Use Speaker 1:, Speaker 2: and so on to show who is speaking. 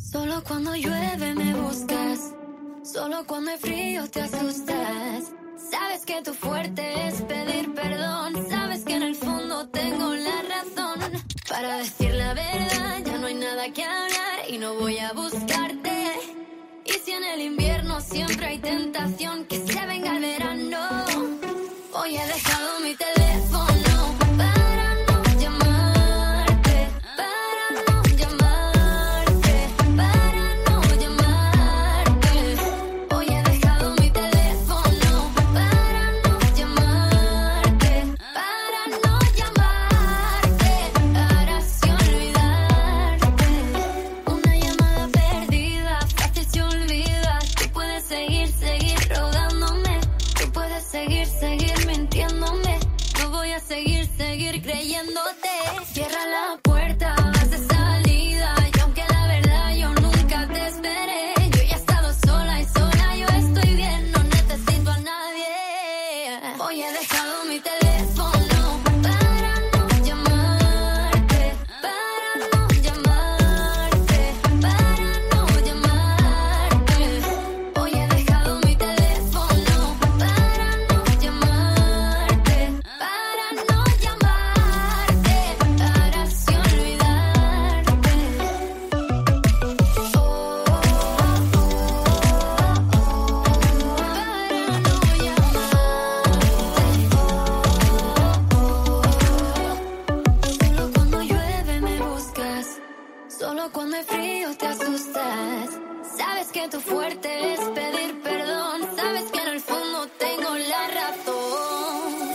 Speaker 1: Solo cuando llueve me buscas, solo cuando hay frío te asustas. Sabes que tu fuerte es pedir perdón, sabes que en el fondo tengo la razón. Para decir la verdad ya no hay nada que hablar y no voy a buscarte. Y si en el invierno siempre hay tentación, que se venga el verano. Hoy he dejado mi teléfono para no llamarte, para no llamarte, para no llamarte. Hoy he dejado mi teléfono para no llamarte, para no llamarte, para así olvidarte. Una llamada perdida, fácil se olvida. Tú puedes seguir rogándome, tú puedes seguir mintiéndome. No voy a seguir creyéndote. Cierra la puerta, vas de salida. Y aunque la verdad yo nunca te esperé, yo ya he estado sola y sola yo estoy bien, no necesito a nadie. Hoy he dejado mi teléfono para no llamarte, para no llamarte, para no llamarte. Hoy he dejado mi teléfono para no llamarte, para no llamarte, para así olvidarte. Para no llamarte. Solo cuando llueve me buscas, solo cuando hay frío te asustas. Sabes que tu fuerte es pedir perdón, sabes que en el fondo tengo la razón.